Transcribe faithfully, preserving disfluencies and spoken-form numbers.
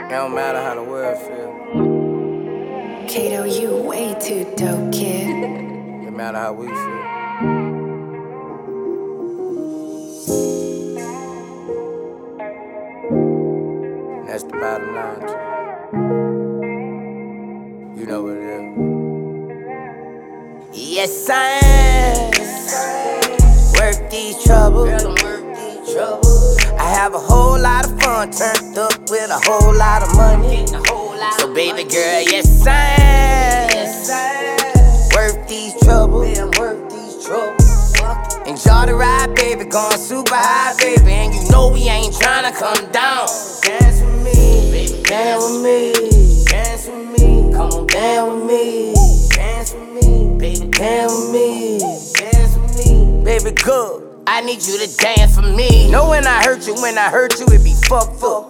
It don't matter how the world feel. Kato, you way too dope, kid. It matter how we feel. And that's the bottom line too. You know what it is. Yes, I am. Work these troubles. I have a whole lot of fun, turned up with a whole lot of money. So baby girl, yes I am. Worth these troubles. Enjoy the ride, baby, going super high, baby. And you know we ain't tryna come down. Dance with me, baby, dance with me. Dance with me, come on, dance with me. Dance with me, baby, dance with me. Dance with me, baby, good. I need you to dance for me. Know when I hurt you, when I hurt you, it be fucked up.